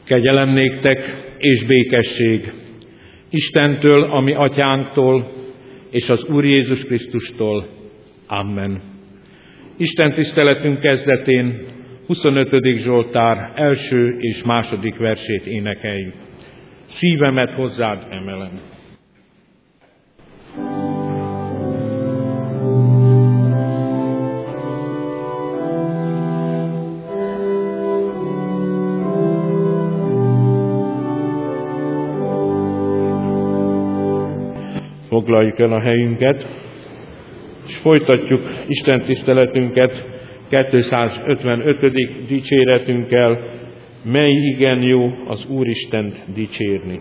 Kegyelem néktek és békesség Istentől, a mi atyánktól, és az Úr Jézus Krisztustól. Amen. Isten tiszteletünk kezdetén 25. Zsoltár első és második versét énekeljük. Szívemet hozzád emelem. Foglaljuk el a helyünket, és folytatjuk Isten tiszteletünket 255. dicséretünkkel, mely igen jó az Úristent dicsérni.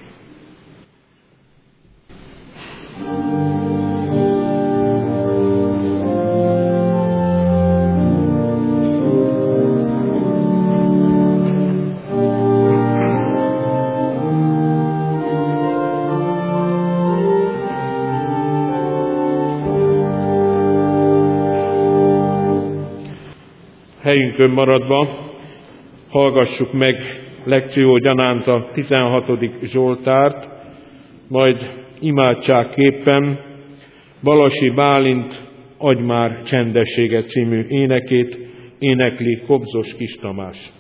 Helyünkön maradva hallgassuk meg lekció gyanánt a 16. Zsoltárt, majd imádságképpen Balasi Bálint Adj már csendességet című énekét énekli Kobzos Kis Tamás.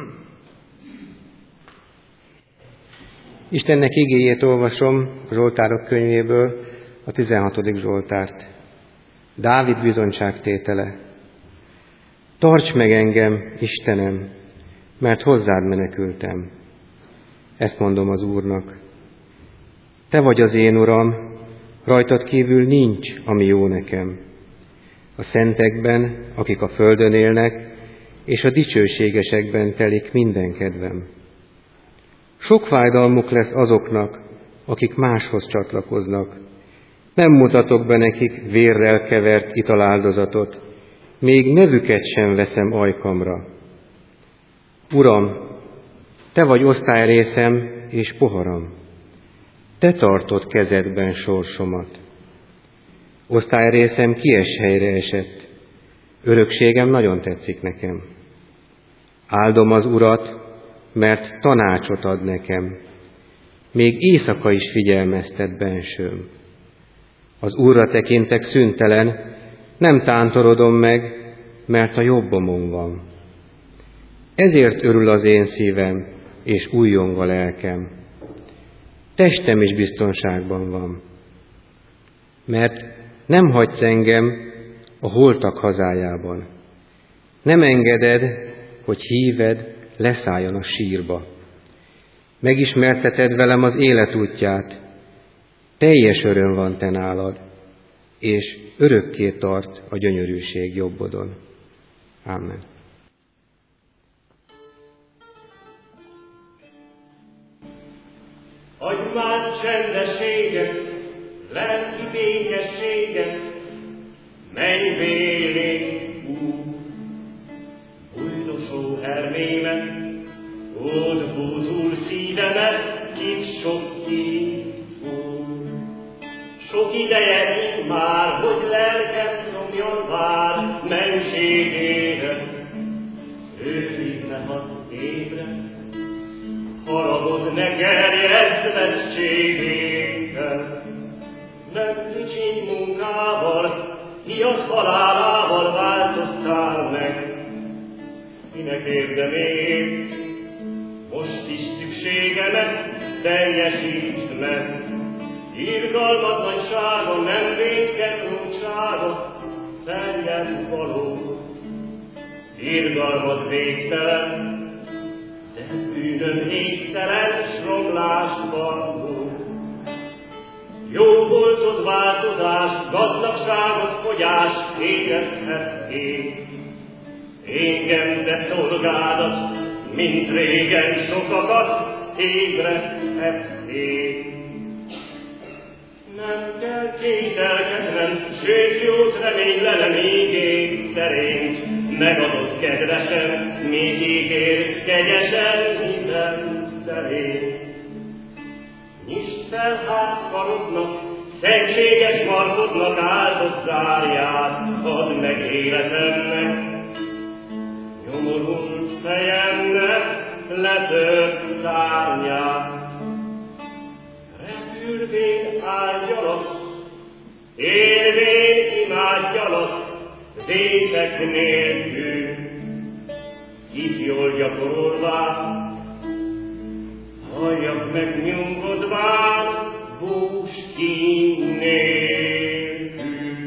Istennek igéjét olvasom a Zsoltárok könyvéből, a 16. Zsoltárt. Dávid bizonyságtétele. Tarts meg engem, Istenem, mert hozzád menekültem. Ezt mondom az Úrnak. Te vagy az én Uram, rajtad kívül nincs, ami jó nekem. A szentekben, akik a földön élnek, és a dicsőségesekben telik minden kedvem. Sok fájdalmuk lesz azoknak, akik máshoz csatlakoznak. Nem mutatok be nekik vérrel kevert italáldozatot, még nevüket sem veszem ajkamra. Uram, te vagy osztályrészem és poharam. Te tartod kezedben sorsomat. Osztályrészem kies helyre esett. Örökségem nagyon tetszik nekem. Áldom az Urat, mert tanácsot ad nekem. Még éjszaka is figyelmeztet bensőm. Az Úrra tekintek szüntelen, nem tántorodom meg, mert a jobbomon van. Ezért örül az én szívem, és újjong a lelkem. Testem is biztonságban van. Mert nem hagysz engem a holtak hazájában. Nem engeded, hogy híved leszálljon a sírba. Megismerteted velem az élet útját. Teljes öröm van te nálad, és örökké tart a gyönyörűség jobbodon. Amen. Adj már csendességet, lelki békességet, menj vélénk, Úr. Bújdosó hermémet, old búzul szívemet, kit sok kívó. Sok ideje így már, hogy lelkem szomjon vár menségére. Ő hívne, hadd ébre, haragod ne gerjedj vettségével. Nem kicsiny munkával, hiasz halálával változtál meg. Minek érdemét, most is szükségemet teljesítsd meg. Irgalmatlansága nem védken rúgsága, feljen való. Irgalmad végtelen, de bűnöm égtelen, s romlást valló. Jó voltod változást, gazdagságot, fogyást égethették. Engem, de szolgádat, mint régen sokakat ébredhették. Nem kell kételkednem, sőt jót reménylelem ígér szerint, megadott kedvesen, mit ígér kegyesen minden szerint. Nyisd fel hát karodnak, szentséges markodnak áldott zárját, add meg életemnek. Nyomorult fejemnek, letört szárnyát. Repülvén áldjanak, élvén imádjanak, vétek nélkül, ifjól gyakorolván, halljak meg nyugodván, búskín nélkül.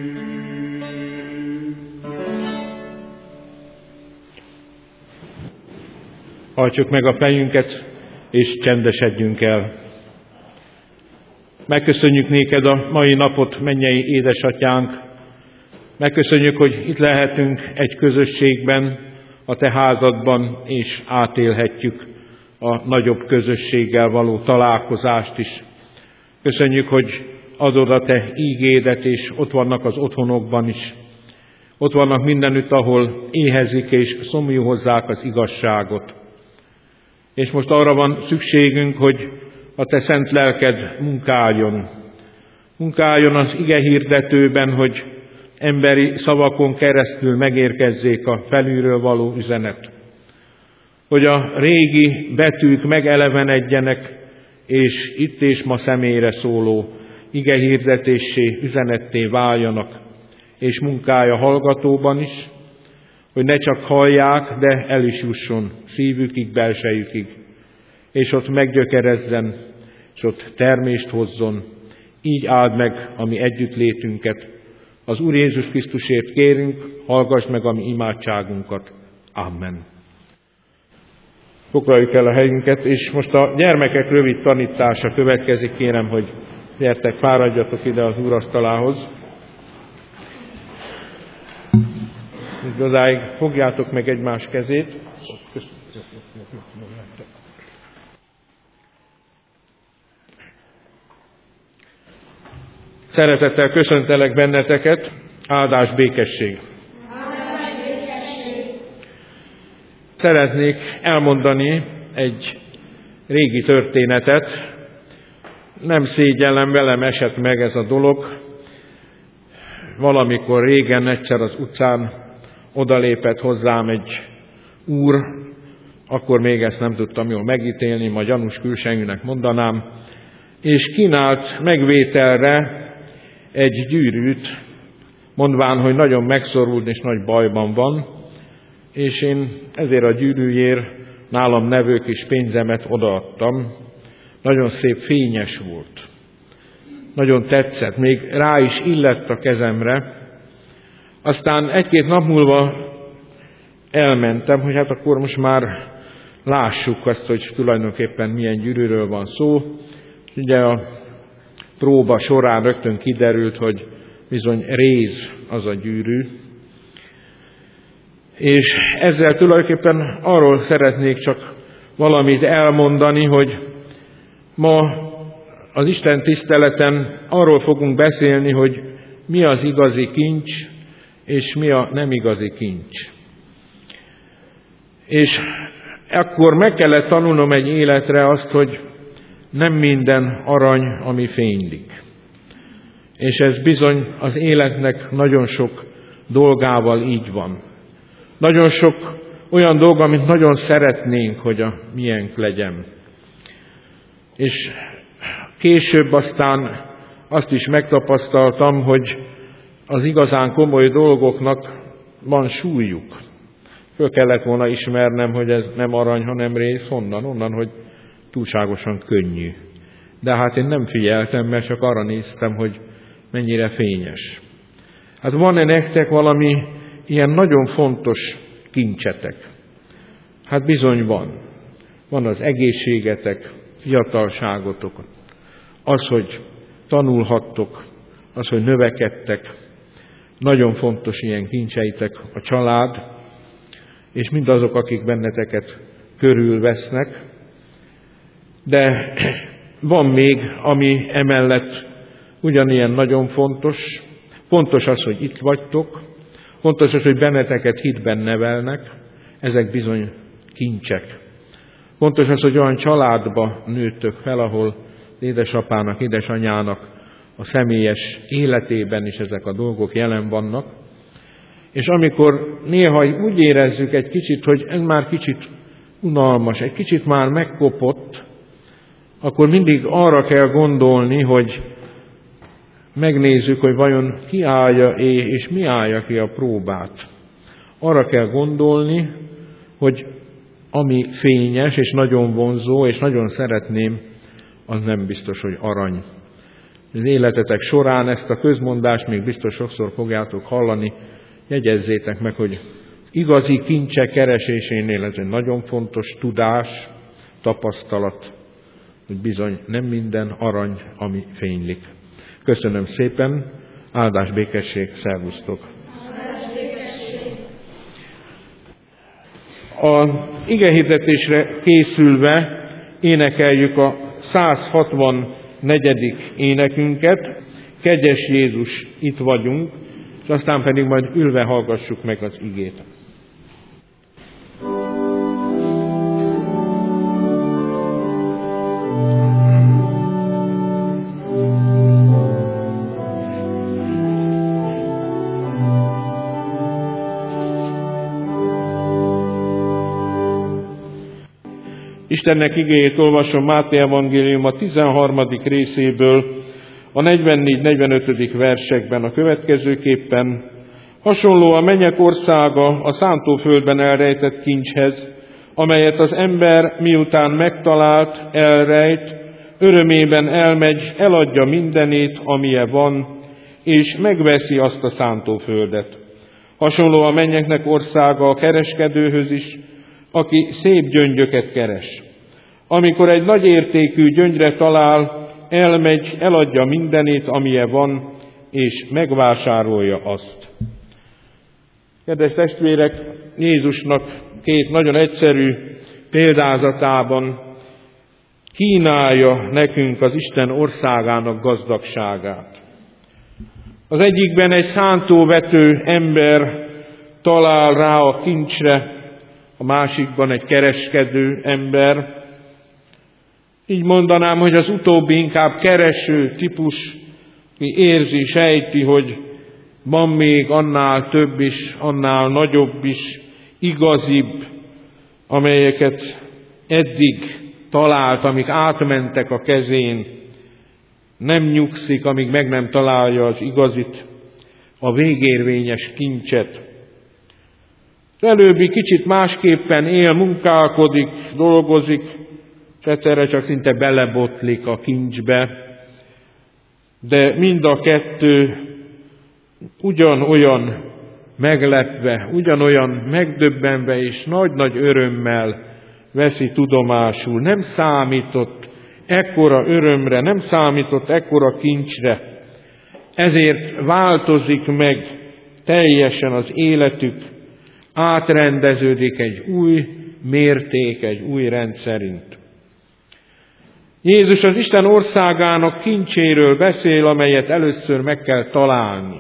Hajtsuk meg a fejünket, és csendesedjünk el. Megköszönjük néked a mai napot, mennyei édesatyánk. Megköszönjük, hogy itt lehetünk egy közösségben, a te házadban, és átélhetjük a nagyobb közösséggel való találkozást is. Köszönjük, hogy adod a te ígédet, és ott vannak az otthonokban is. Ott vannak mindenütt, ahol éhezik és szomjú hozzák az igazságot. És most arra van szükségünk, hogy a te szent lelked munkáljon. Munkáljon az ige hirdetőben, hogy emberi szavakon keresztül megérkezzék a felülről való üzenet. Hogy a régi betűk megelevenedjenek, és itt és ma személyre szóló ige hirdetéssé, üzenetté váljanak, és munkálja hallgatóban is, hogy ne csak hallják, de el is jusson szívükig, belsejükig, és ott meggyökerezzen, és ott termést hozzon. Így áld meg a mi együttlétünket. Az Úr Jézus Krisztusért kérünk, hallgass meg a mi imádságunkat. Amen. Foglaljuk el a helyünket, és most a gyermekek rövid tanítása következik. Kérem, hogy gyertek, fáradjatok ide az úrasztalához. Igazáig fogjátok meg egymás kezét. Szeretettel köszöntelek benneteket, áldás, békesség. Szeretnék elmondani egy régi történetet. Nem szégyellem, velem esett meg ez a dolog. Valamikor régen egyszer az utcán odalépett hozzám egy úr, akkor még ezt nem tudtam jól megítélni, ma gyanús külsejűnek mondanám, és kínált megvételre egy gyűrűt, mondván, hogy nagyon megszorult és nagy bajban van, és én ezért a gyűrűjért nálam nevő kis pénzemet odaadtam. Nagyon szép, fényes volt. Nagyon tetszett, még rá is illett a kezemre. Aztán egy-két nap múlva elmentem, hogy hát akkor most már lássuk azt, hogy tulajdonképpen milyen gyűrűről van szó. Ugye a próba során rögtön kiderült, hogy bizony réz az a gyűrű. És ezzel tulajdonképpen arról szeretnék csak valamit elmondani, hogy ma az Isten tiszteleten arról fogunk beszélni, hogy mi az igazi kincs, és mi a nem igazi kincs. És akkor meg kellett tanulnom egy életre azt, hogy nem minden arany, ami fénylik. És ez bizony az életnek nagyon sok dolgával így van. Nagyon sok olyan dolga, amit nagyon szeretnénk, hogy a miénk legyen. És később aztán azt is megtapasztaltam, hogy az igazán komoly dolgoknak van súlyuk. Föl kellett volna ismernem, hogy ez nem arany, hanem réz. Onnan, hogy túlságosan könnyű. De hát én nem figyeltem, mert csak arra néztem, hogy mennyire fényes. Hát van-e nektek valami ilyen nagyon fontos kincsetek? Hát bizony van. Van az egészségetek, fiatalságotok, az, hogy tanulhattok, az, hogy növekedtek. Nagyon fontos ilyen kincseitek a család, és mindazok, akik benneteket körülvesznek. De van még, ami emellett ugyanilyen nagyon fontos. Fontos az, hogy itt vagytok. Fontos az, hogy benneteket hitben nevelnek. Ezek bizony kincsek. Fontos az, hogy olyan családba nőttök fel, ahol édesapának, édesanyának a személyes életében is ezek a dolgok jelen vannak. És amikor néha úgy érezzük egy kicsit, hogy ez már kicsit unalmas, egy kicsit már megkopott, akkor mindig arra kell gondolni, hogy megnézzük, hogy vajon ki állja és mi állja ki a próbát. Arra kell gondolni, hogy ami fényes és nagyon vonzó, és nagyon szeretném, az nem biztos, hogy arany. Az életetek során ezt a közmondást még biztos sokszor fogjátok hallani. Jegyezzétek meg, hogy igazi kincsek keresésénél ez egy nagyon fontos tudás, tapasztalat, hogy bizony nem minden arany, ami fénylik. Köszönöm szépen, áldás, békesség, szervusztok! Az igehirdetésre készülve énekeljük a 164. énekünket, Kegyes Jézus, itt vagyunk, és aztán pedig majd ülve hallgassuk meg az igét. Istennek igéjét olvasom Máté evangélium a 13. részéből, a 44-45. versekben a következőképpen: hasonló a mennyek országa a szántóföldben elrejtett kincshez, amelyet az ember miután megtalált, elrejt, örömében elmegy, eladja mindenét, amilyen van, és megveszi azt a szántóföldet. Hasonló a mennyeknek országa a kereskedőhöz is, aki szép gyöngyöket keres. Amikor egy nagy értékű gyöngyre talál, elmegy, eladja mindenét, amilyen van, és megvásárolja azt. Kedves testvérek, Jézusnak két nagyon egyszerű példázatában kínálja nekünk az Isten országának gazdagságát. Az egyikben egy szántóvető ember talál rá a kincsre, a másikban egy kereskedő ember. Így mondanám, hogy az utóbbi inkább kereső típus, ki érzi, sejti, hogy van még annál több is, annál nagyobb is, igazibb, amelyeket eddig talált, amik átmentek a kezén. Nem nyugszik, amíg meg nem találja az igazit, a végérvényes kincset. Az előbbi kicsit másképpen él, munkálkodik, dolgozik, és egyszerre csak szinte belebotlik a kincsbe, de mind a kettő ugyanolyan meglepve, ugyanolyan megdöbbenve és nagy-nagy örömmel veszi tudomásul. Nem számított ekkora örömre, nem számított ekkora kincsre, ezért változik meg teljesen az életük, átrendeződik egy új mérték, egy új rend szerint. Jézus az Isten országának kincséről beszél, amelyet először meg kell találni.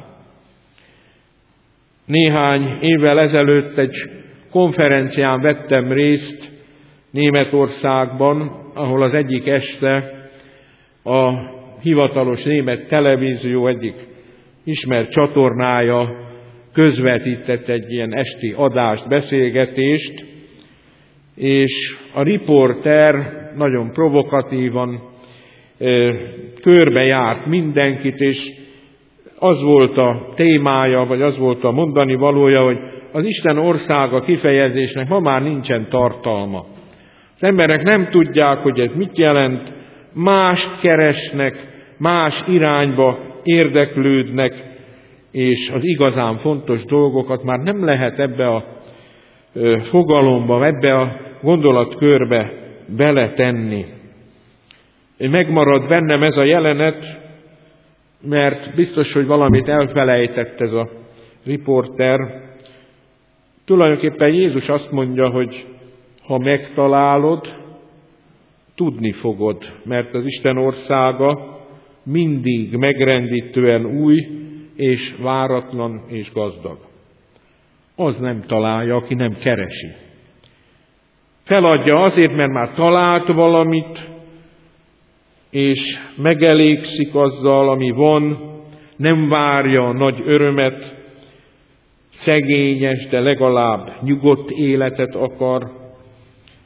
Néhány évvel ezelőtt egy konferencián vettem részt Németországban, ahol az egyik este a hivatalos német televízió egyik ismert csatornája közvetített egy ilyen esti adást, beszélgetést, és a riporter nagyon provokatívan körbejárt mindenkit, és az volt a témája, vagy az volt a mondani valója, hogy az Isten országa kifejezésnek ma már nincsen tartalma. Az emberek nem tudják, hogy ez mit jelent, mást keresnek, más irányba érdeklődnek, és az igazán fontos dolgokat már nem lehet ebbe a fogalomba, ebbe a gondolatkörbe beletenni. Megmarad bennem ez a jelenet, mert biztos, hogy valamit elfelejtett ez a riporter. Tulajdonképpen Jézus azt mondja, hogy ha megtalálod, tudni fogod, mert az Isten országa mindig megrendítően új, és váratlan, és gazdag. Az nem találja, aki nem keresi. Feladja azért, mert már talált valamit, és megelégszik azzal, ami van, nem várja a nagy örömet, szegényes, de legalább nyugodt életet akar,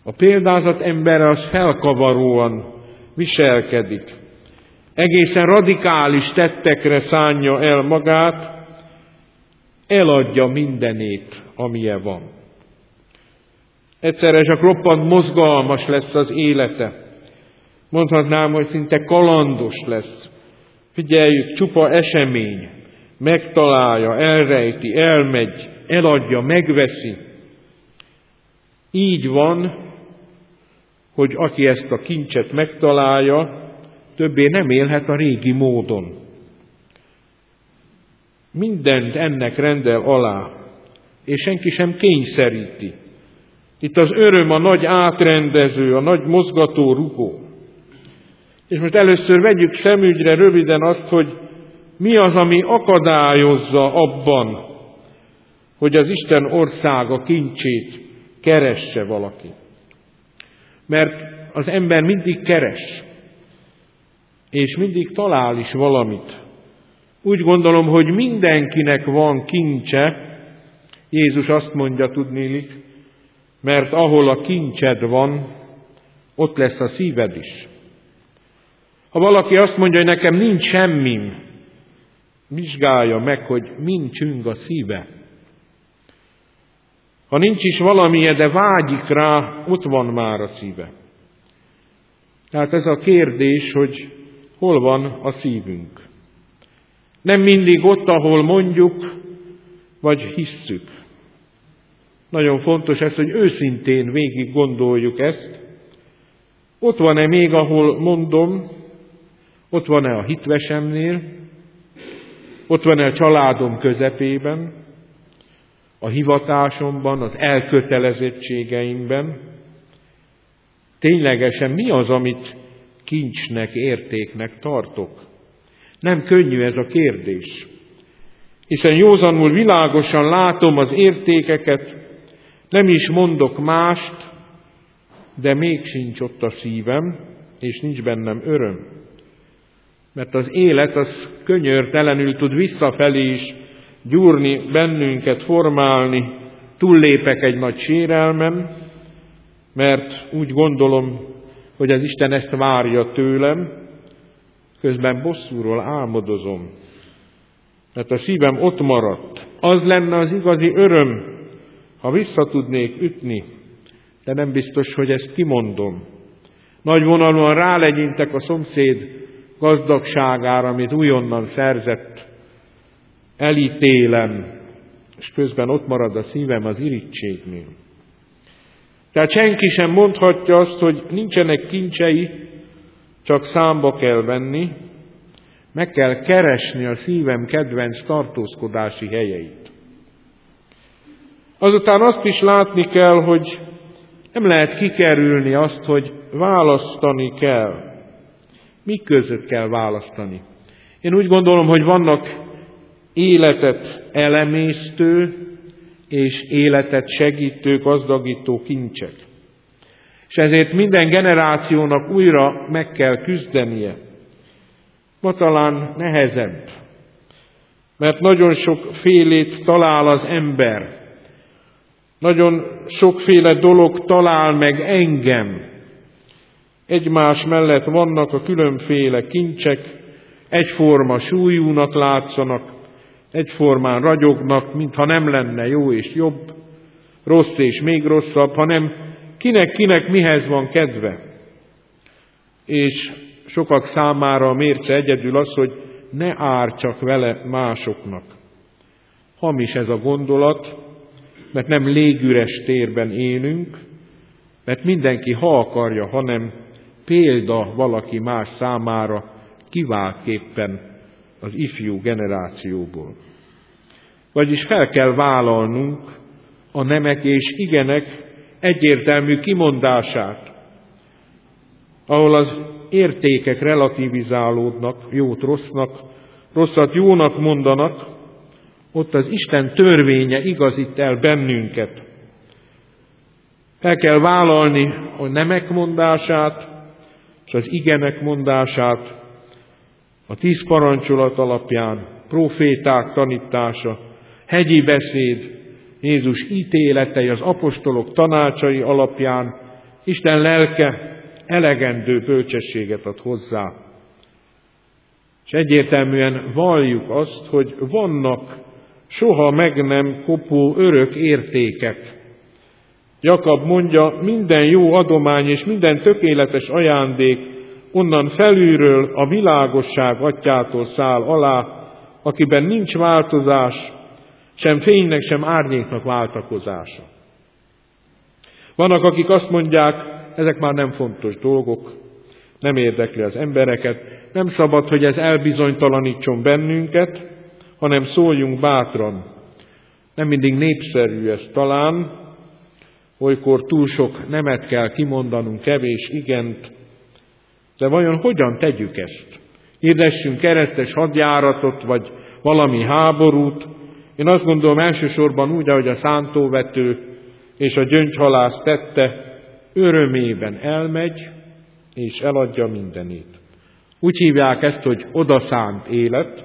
A példázat ember az felkavaróan viselkedik. Egészen radikális tettekre szánja el magát, eladja mindenét, amilyen van. Egyszerre csak roppant mozgalmas lesz az élete. Mondhatnám, hogy szinte kalandos lesz. Figyeljük, csupa esemény. Megtalálja, elrejti, elmegy, eladja, megveszi. Így van, hogy aki ezt a kincset megtalálja, többé nem élhet a régi módon. Mindent ennek rendel alá, és senki sem kényszeríti. Itt az öröm, a nagy átrendező, a nagy mozgató rugó. És most először vegyük szemügyre röviden azt, hogy mi az, ami akadályozza abban, hogy az Isten országa kincsét keresse valaki. Mert az ember mindig keres, és mindig talál is valamit. Úgy gondolom, hogy mindenkinek van kincse, Jézus azt mondja, tudnélik, mert ahol a kincsed van, ott lesz a szíved is. Ha valaki azt mondja, hogy nekem nincs semmim, vizsgálja meg, hogy mind csüng a szíve. Ha nincs is valamilyen, de vágyik rá, ott van már a szíve. Tehát ez a kérdés, hogy hol van a szívünk. Nem mindig ott, ahol mondjuk, vagy hisszük. Nagyon fontos ez, hogy őszintén végig gondoljuk ezt. Ott van-e még, ahol mondom, ott van-e a hitvesemnél, ott van-e a családom közepében, a hivatásomban, az elkötelezettségeimben. Ténylegesen mi az, amit kincsnek, értéknek tartok? Nem könnyű ez a kérdés. Hiszen józanul világosan látom az értékeket, nem is mondok mást, de még sincs ott a szívem, és nincs bennem öröm. Mert az élet az könyörtelenül tud visszafelé is gyúrni bennünket, formálni, túllépek egy nagy sérelmen, mert úgy gondolom, hogy az Isten ezt várja tőlem, közben bosszúról álmodozom. Mert a szívem ott maradt. Az lenne az igazi öröm, ha vissza tudnék ütni, de nem biztos, hogy ezt kimondom. Nagyvonalúan rálegyintek a szomszéd gazdagságára, amit újonnan szerzett, elítélem, és közben ott marad a szívem az irítségnél. Tehát senki sem mondhatja azt, hogy nincsenek kincsei, csak számba kell venni, meg kell keresni a szívem kedvenc tartózkodási helyeit. Azután azt is látni kell, hogy nem lehet kikerülni azt, hogy választani kell. Mi között kell választani? Én úgy gondolom, hogy vannak életet elemésztő és életet segítő, gazdagító kincsek. És ezért minden generációnak újra meg kell küzdenie. Ma talán nehezebb, mert nagyon sokfélét talál az ember. Nagyon sokféle dolog talál meg engem. Egymás mellett vannak a különféle kincsek, egyforma súlyúnak látszanak, egyformán ragyognak, mintha nem lenne jó és jobb, rossz és még rosszabb, hanem kinek mihez van kedve. És sokak számára a mérce egyedül az, hogy ne ártsak vele másoknak. Hamis ez a gondolat, mert nem légüres térben élünk, mert mindenki, ha akarja, hanem példa valaki más számára, kiváltképpen az ifjú generációból. Vagyis fel kell vállalnunk a nemek és igenek egyértelmű kimondását, ahol az értékek relativizálódnak, jót rossznak, rosszat jónak mondanak, ott az Isten törvénye igazít el bennünket. Fel kell vállalni a nemek mondását, és az igenek mondását, a 10 parancsolat alapján, proféták tanítása, hegyi beszéd, Jézus ítéletei, az apostolok tanácsai alapján Isten lelke elegendő bölcsességet ad hozzá. És egyértelműen valljuk azt, hogy vannak soha meg nem kopó örök értékek. Jakab mondja, minden jó adomány és minden tökéletes ajándék onnan felülről a világosság atyától száll alá, akiben nincs változás, sem fénynek, sem árnyéknak váltakozása. Vannak, akik azt mondják, ezek már nem fontos dolgok, nem érdekli az embereket, nem szabad, hogy ez elbizonytalanítson bennünket, hanem szóljunk bátran. Nem mindig népszerű ez talán, olykor túl sok nemet kell kimondanunk, kevés igent, de vajon hogyan tegyük ezt? Hirdessünk keresztes hadjáratot, vagy valami háborút? Én azt gondolom elsősorban úgy, ahogy a szántóvető és a gyöngyhalász tette, örömében elmegy, és eladja mindenét. Úgy hívják ezt, hogy odaszánt élet,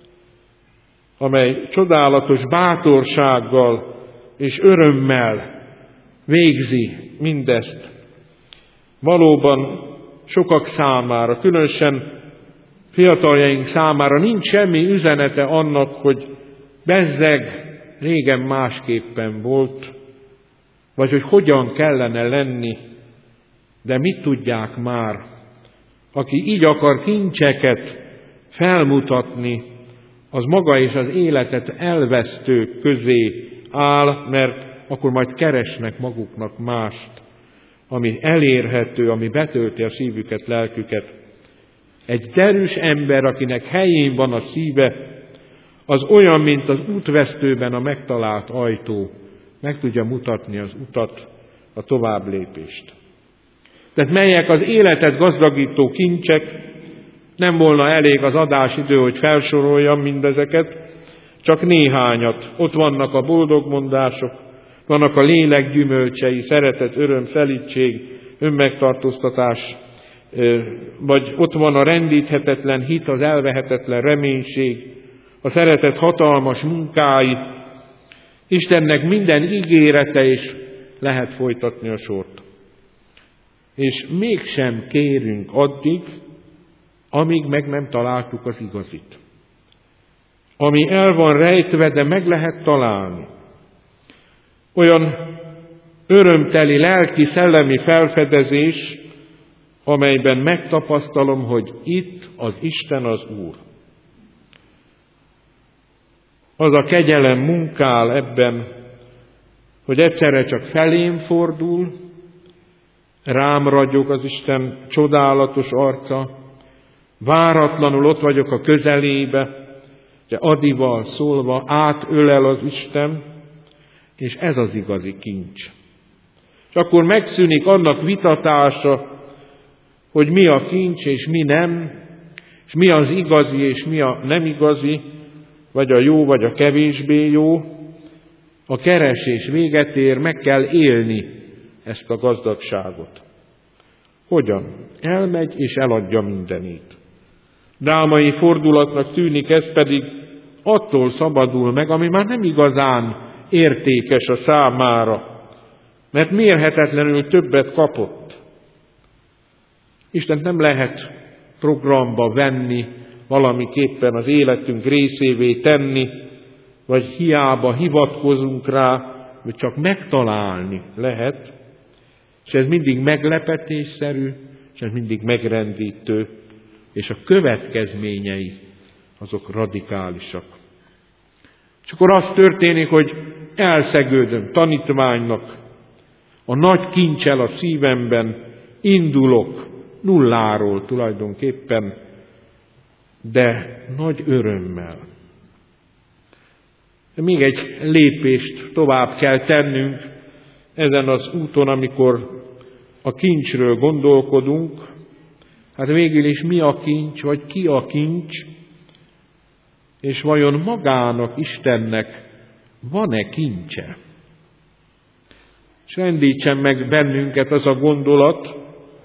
amely csodálatos bátorsággal és örömmel végzi mindezt. Valóban sokak számára, különösen fiataljaink számára nincs semmi üzenete annak, hogy bezzeg, régen másképpen volt, vagy hogy hogyan kellene lenni, de mit tudják már, aki így akar kincseket felmutatni, az maga és az életet elvesztők közé áll, mert akkor majd keresnek maguknak mást, ami elérhető, ami betölti a szívüket, lelküket. Egy derűs ember, akinek helyén van a szíve, az olyan, mint az útvesztőben a megtalált ajtó, meg tudja mutatni az utat, a továbblépést. Tehát melyek az életet gazdagító kincsek, nem volna elég az adásidő, hogy felsoroljam mindezeket, csak néhányat. Ott vannak a boldogmondások, vannak a lélek gyümölcsei, szeretet, öröm, szelídség, önmegtartóztatás, vagy ott van a rendíthetetlen hit, az elvehetetlen reménység, a szeretet hatalmas munkái, Istennek minden ígérete, és lehet folytatni a sort. És mégsem kérünk addig, amíg meg nem találtuk az igazit. Ami el van rejtve, de meg lehet találni. Olyan örömteli, lelki, szellemi felfedezés, amelyben megtapasztalom, hogy itt az Isten az Úr. Az a kegyelem munkál ebben, hogy egyszerre csak felém fordul, rám ragyog az Isten csodálatos arca, váratlanul ott vagyok a közelébe, de adival szólva átölel az Isten, és ez az igazi kincs. És akkor megszűnik annak vitatása, hogy mi a kincs és mi nem, és mi az igazi és mi a nem igazi, vagy a jó, vagy a kevésbé jó. A keresés véget ér, meg kell élni ezt a gazdagságot. Hogyan? Elmegy és eladja mindenét. Drámai fordulatnak tűnik ez, pedig attól szabadul meg, ami már nem igazán értékes a számára, mert mérhetetlenül többet kapott. Istent nem lehet programba venni, valamiképpen az életünk részévé tenni, vagy hiába hivatkozunk rá, hogy csak megtalálni lehet, és ez mindig meglepetésszerű, és ez mindig megrendítő, és a következményei azok radikálisak. És akkor az történik, hogy elszegődöm tanítványnak, a nagy kincsel a szívemben, indulok nulláról tulajdonképpen, de nagy örömmel. Még egy lépést tovább kell tennünk ezen az úton, amikor a kincsről gondolkodunk. Hát végül is mi a kincs, vagy ki a kincs, és vajon magának, Istennek van-e kincse? És rendítsen meg bennünket az a gondolat,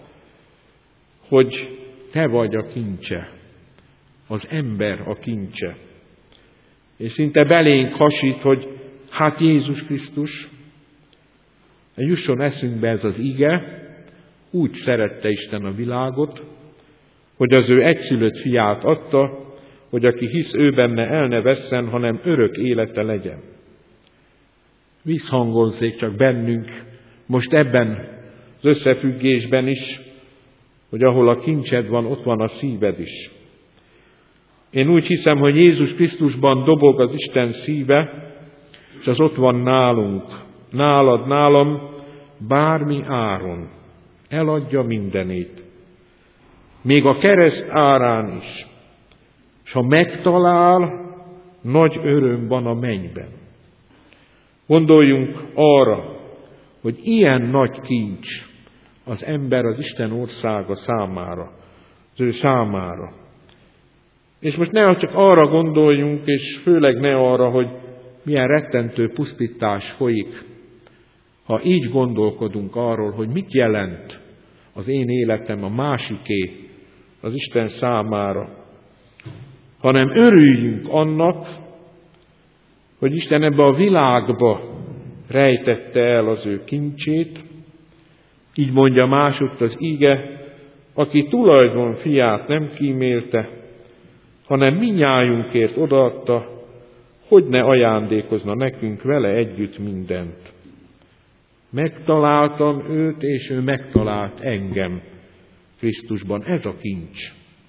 hogy te vagy a kincse, az ember a kincse. És szinte belénk hasít, hogy hát Jézus Krisztus, jusson eszünkbe ez az ige, Úgy szerette Isten a világot, hogy az ő egyszülött fiát adta, hogy aki hisz ő benne, el ne vesszen, hanem örök élete legyen. Visszhangozzék csak bennünk most ebben az összefüggésben is, hogy ahol a kincsed van, ott van a szíved is. Én úgy hiszem, hogy Jézus Krisztusban dobog az Isten szíve, és az ott van nálunk, nálad, nálam, bármi áron. Eladja mindenét. Még a kereszt árán is. És ha megtalál, nagy öröm van a mennyben. Gondoljunk arra, hogy ilyen nagy kincs az ember az Isten országa számára, az ő számára. És most ne csak arra gondoljunk, és főleg ne arra, hogy milyen rettentő pusztítás folyik, ha így gondolkodunk arról, hogy mit jelent az én életem, a másiké, az Isten számára, hanem örüljünk annak, hogy Isten ebbe a világba rejtette el az ő kincsét, így mondja másutt az ige, aki tulajdon fiát nem kímélte, hanem mindnyájunkért odaadta, hogy ne ajándékozna nekünk vele együtt mindent. Megtaláltam őt, és ő megtalált engem Krisztusban. Ez a kincs.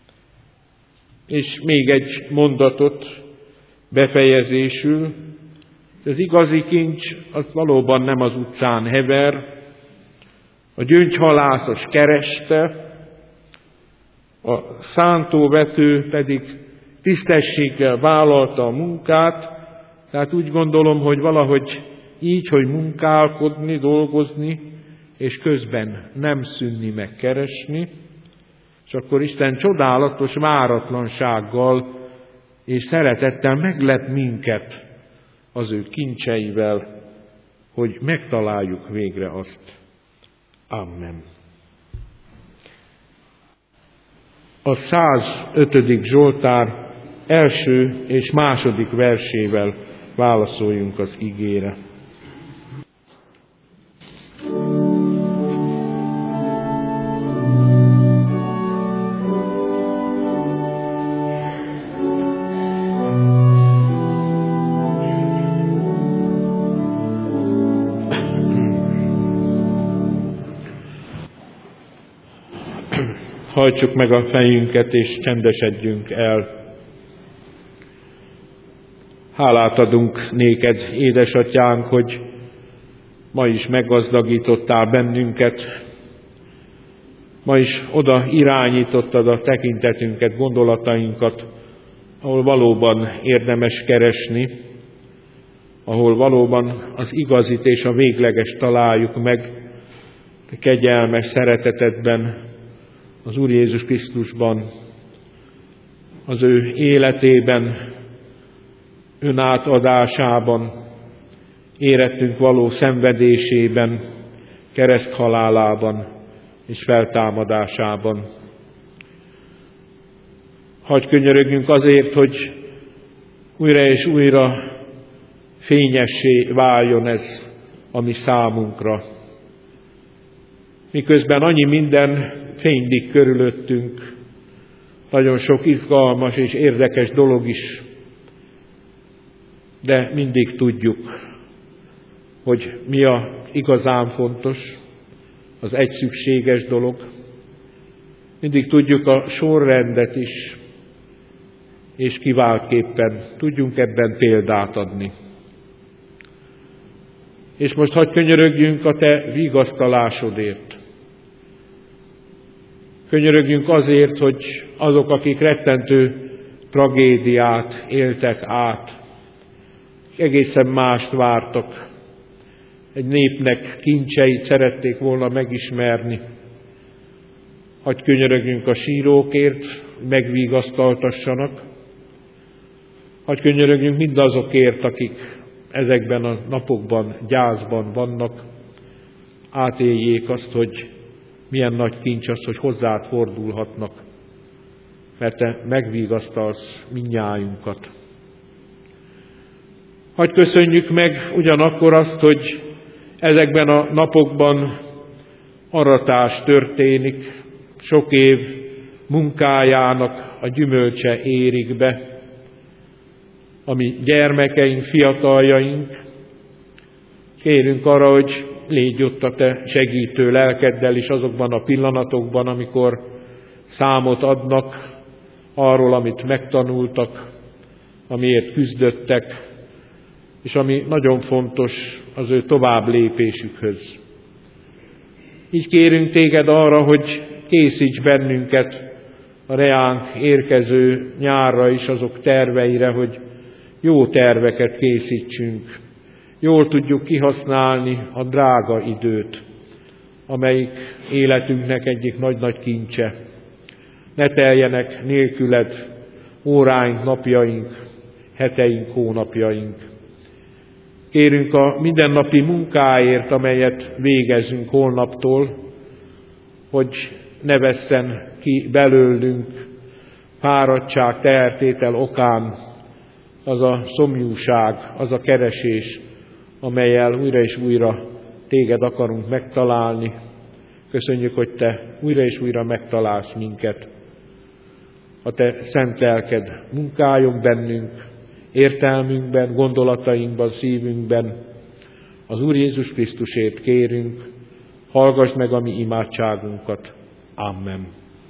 És még egy mondatot befejezésül. Az igazi kincs az valóban nem az utcán hever, a gyöngyhalászos kereste, a szántóvető pedig tisztességgel vállalta a munkát, tehát úgy gondolom, hogy valahogy így, hogy munkálkodni, dolgozni, és közben nem szűnni meg keresni, és akkor Isten csodálatos váratlansággal és szeretettel meglep minket az ő kincseivel, hogy megtaláljuk végre azt. Amen. A 105. Zsoltár első és második versével válaszoljunk az igére. Hajtsuk meg a fejünket, és csendesedjünk el. Hálát adunk néked, édesatyánk, hogy ma is meggazdagítottál bennünket, ma is oda irányítottad a tekintetünket, gondolatainkat, ahol valóban érdemes keresni, ahol valóban az igazit és a végleges találjuk meg, a kegyelmes szeretetedben, az Úr Jézus Krisztusban, az ő életében, önátadásában, érettünk való szenvedésében, kereszthalálában és feltámadásában. Hadd könyörögjünk azért, hogy újra és újra fényessé váljon ez a mi számunkra. Miközben annyi minden fénylik körülöttünk, nagyon sok izgalmas és érdekes dolog is, de mindig tudjuk, hogy mi a igazán fontos, az egy szükséges dolog. Mindig tudjuk a sorrendet is, és kiváltképpen tudjunk ebben példát adni. És most hadd könyörögjünk a te vigasztalásodért. Könyörögjünk azért, hogy azok, akik rettentő tragédiát éltek át, egészen mást vártak, egy népnek kincseit szerették volna megismerni. Hadd könyörögjünk a sírókért, megvigasztaltassanak. Hadd könyörögjünk mindazokért, akik ezekben a napokban gyászban vannak, átéljék azt, hogy milyen nagy kincs az, hogy hozzád fordulhatnak, mert te megvigasztalsz mindnyájunkat. Hadd köszönjük meg ugyanakkor azt, hogy ezekben a napokban aratás történik, sok év munkájának a gyümölcse érik be, a mi gyermekeink, fiataljaink. Kérünk arra, hogy légy ott a te segítő lelkeddel is azokban a pillanatokban, amikor számot adnak arról, amit megtanultak, amiért küzdöttek, és ami nagyon fontos az ő tovább lépésükhöz. Így kérünk téged arra, hogy készíts bennünket a reánk érkező nyárra is azok terveire, hogy jó terveket készítsünk. Jól tudjuk kihasználni a drága időt, amelyik életünknek egyik nagy-nagy kincse. Ne teljenek nélküled óráink, napjaink, heteink, hónapjaink. Kérünk a mindennapi munkáért, amelyet végezünk holnaptól, hogy ne vesszen ki belőlünk fáradtság, tehertétel okán az a szomjúság, az a keresés, amellyel újra és újra téged akarunk megtalálni. Köszönjük, hogy te újra és újra megtalálsz minket. A te szent lelked munkáljon bennünk, értelmünkben, gondolatainkban, szívünkben. Az Úr Jézus Krisztusért kérünk, hallgass meg a mi imádságunkat. Amen.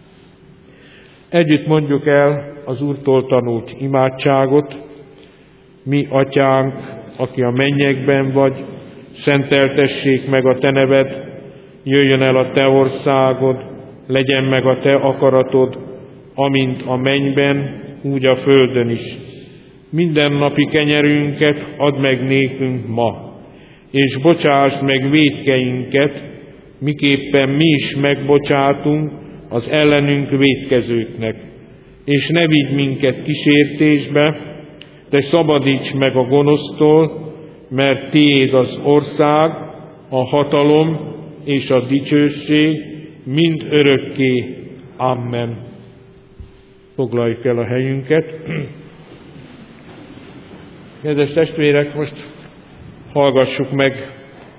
Együtt mondjuk el az Úrtól tanult imádságot. Mi, Atyánk, aki a mennyekben vagy, szenteltessék meg a te neved, jöjjön el a te országod, legyen meg a te akaratod, amint a mennyben, úgy a földön is. Mindennapi kenyerünket add meg nékünk ma, és bocsásd meg vétkeinket, miképpen mi is megbocsátunk az ellenünk vétkezőknek. És ne vigy minket kísértésbe, de szabadíts meg a gonosztól, mert tiéd az ország, a hatalom és a dicsőség mind örökké. Amen. Foglaljuk el a helyünket. Kedves testvérek, most hallgassuk meg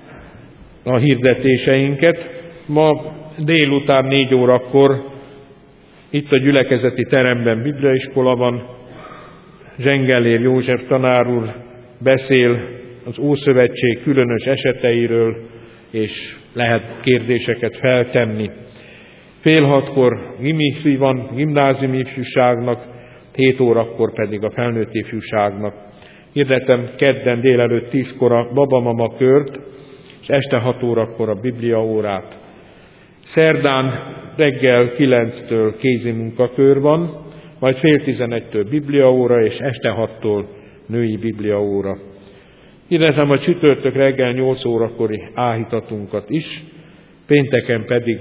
a hirdetéseinket. Ma délután 4 órakor itt a gyülekezeti teremben bibliaiskola van. Zsengellér József tanár úr beszél az Ószövetség különös eseteiről, és lehet kérdéseket feltenni. 5:30 gimifi van, gimnáziumi ifjúságnak, 7 órakor pedig a felnőtt ifjúságnak. Hirdetem kedden délelőtt 10-kor a babamama kört, és este 6 órakor a bibliaórát. Szerdán reggel 9-től kézi munkakör van, majd 10:30-től bibliaóra, és este 6-tól női bibliaóra. Hirdetem a csütörtök reggel 8 órakori áhítatunkat is, pénteken pedig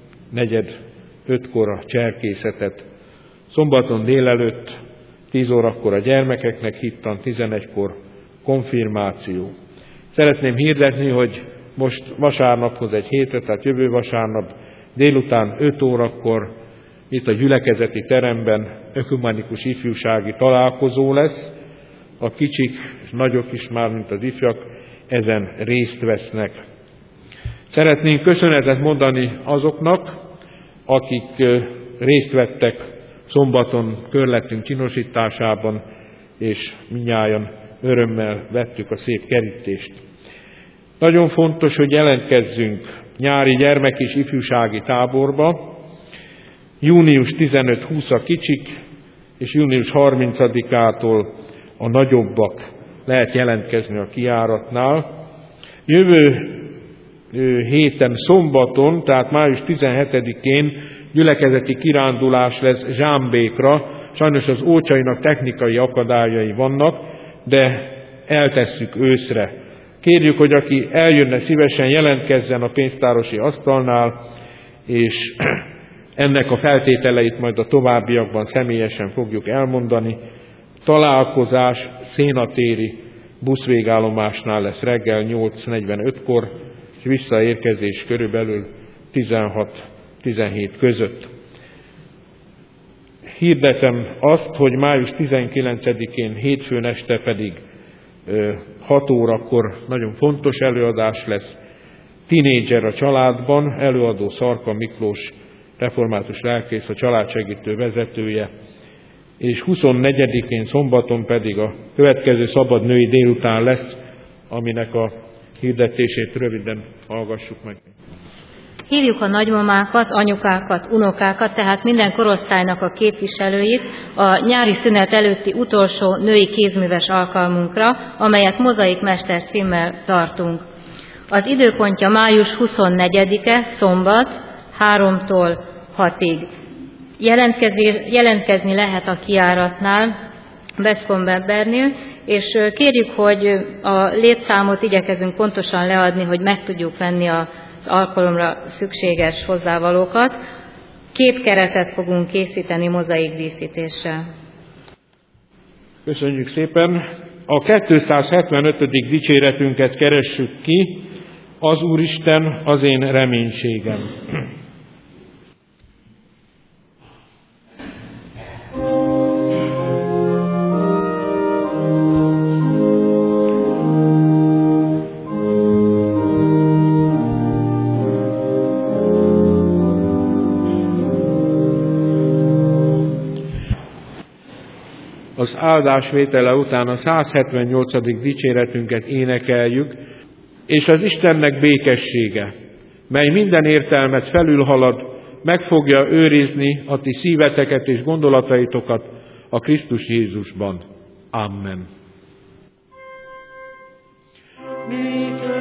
4:45-kor a cserkészetet. Szombaton délelőtt 10 órakor a gyermekeknek hittan, 11-kor konfirmáció. Szeretném hirdetni, hogy most vasárnaphoz egy hétre, tehát jövő vasárnap délután 5 órakor itt a gyülekezeti teremben ökumenikus ifjúsági találkozó lesz. A kicsik és nagyok is már, mint az ifjak, ezen részt vesznek. Szeretnénk köszönetet mondani azoknak, akik részt vettek szombaton körletünk csinosításában, és mindnyájan örömmel vettük a szép kerítést. Nagyon fontos, hogy jelentkezzünk nyári gyermek- és ifjúsági táborba. Június 15-20 a kicsik, és június 30-ától a nagyobbak lehet jelentkezni a kijáratnál. Jövő héten szombaton, tehát május 17-én gyülekezeti kirándulás lesz Zsámbékra. Sajnos az Ócsainak technikai akadályai vannak, de eltesszük őszre. Kérjük, hogy aki eljönne, szívesen jelentkezzen a pénztárosi asztalnál, és ennek a feltételeit majd a továbbiakban személyesen fogjuk elmondani. Találkozás Szénatéri buszvégállomásnál lesz reggel 8:45-kor, és visszaérkezés körülbelül 16-17 között. Hirdetem azt, hogy május 19-én hétfőn este pedig 6 órakor nagyon fontos előadás lesz. tinédzser a családban, előadó Szarka Miklós, református lelkész, a családsegítő vezetője, és 24-én szombaton pedig a következő szabad női délután lesz, aminek a hirdetését röviden hallgassuk meg. Hívjuk a nagymamákat, anyukákat, unokákat, tehát minden korosztálynak a képviselőit a nyári szünet előtti utolsó női kézműves alkalmunkra, amelyet Mozaik Mestercímmel tartunk. Az időpontja május 24-e, szombat, 3-tól 6-ig. Jelentkezni lehet a kijáratnál, Veszpont-Bebbernél, és kérjük, hogy a létszámot igyekezünk pontosan leadni, hogy meg tudjuk venni az alkalomra szükséges hozzávalókat. Képkeretet fogunk készíteni mozaik díszítéssel. Köszönjük szépen! A 275. dicséretünket keressük ki, az Úristen az én reménységem. Az áldásvétele után a 178. dicséretünket énekeljük, és az Istennek békessége, mely minden értelmet felülhalad, meg fogja őrizni a ti szíveteket és gondolataitokat a Krisztus Jézusban. Amen.